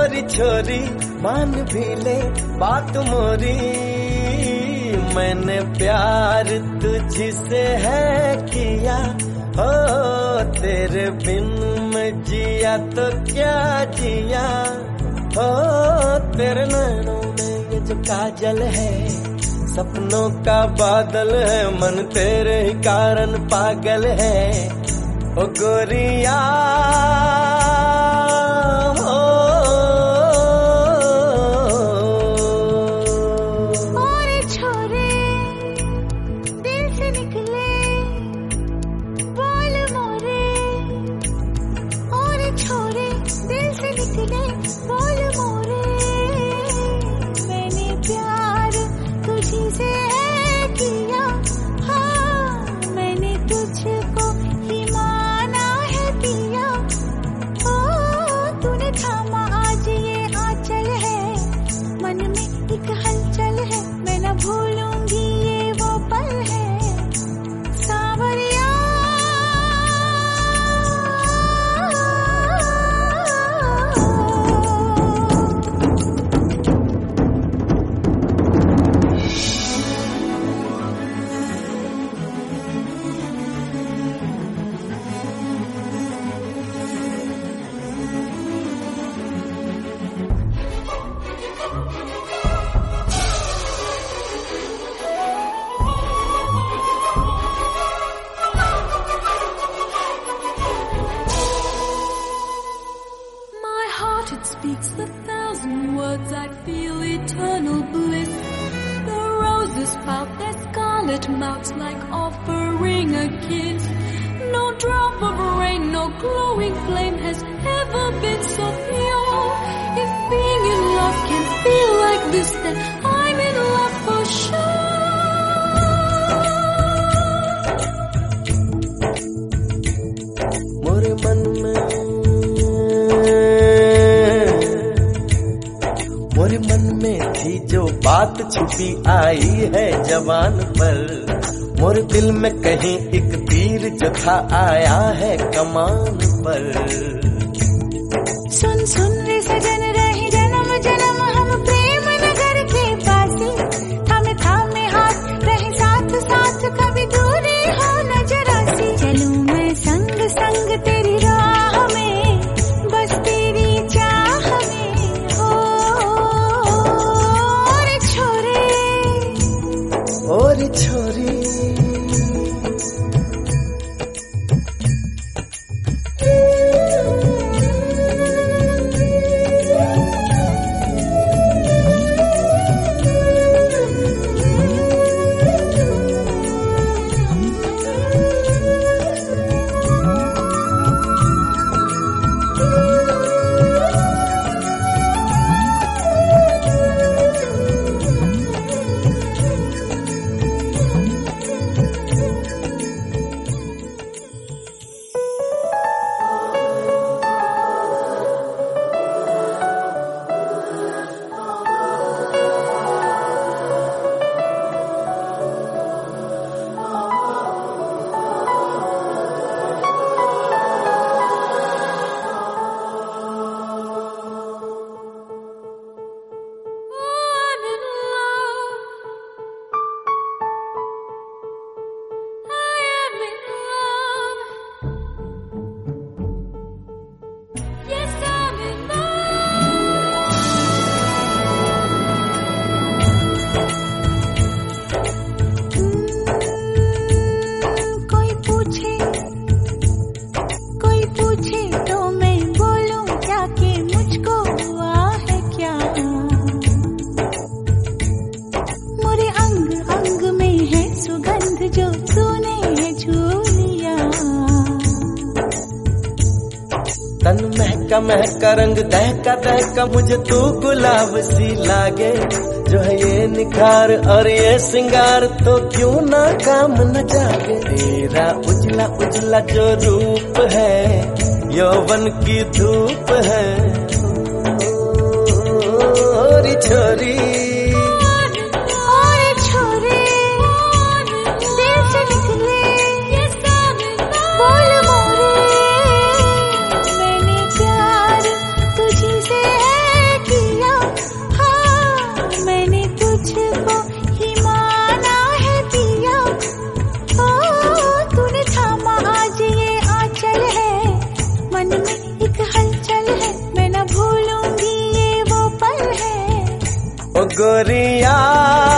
गोरी छोरी मान भी ले बात मोरी, मैंने प्यार तुझसे है किया, हो तेरे बिन मैं जिया तो क्या जिया, हो तेरे नैनों में ये जो काजल है, सपनों का बादल है, मन तेरे ही कारण पागल है, ओ गोरिया speaks 1,000 words, I feel eternal bliss. The roses pout their scarlet mouths like offering a kiss. No drop of rain, no glowing flame has ever been so pure. If being in love can feel like this, then I'm in love for sure. मोरे मन में थी जो बात छुपी आई है जवान पर, मोरे दिल में कहीं एक तीर जो था आया है कमान पर। सुन सुन रे सजन रही जन्म जन्म हम प्रेम नगर के पासी, थामे थामे हाथ रहे साथ साथ कभी दूरी हो न जरा सी। चलूं मैं संग संग तेरी राह में, बस तेरी चाह में हो रे छोरे, ओ रे छोरी। तन महका महका रंग दहका दहका मुझे तू गुलाब सी लागे, जो है ये निखार और ये सिंगार तो क्यों ना काम न जागे। तेरा उजला उजला जो रूप है यौवन की धूप है, छोरी छोरी तुझी से है गोरिया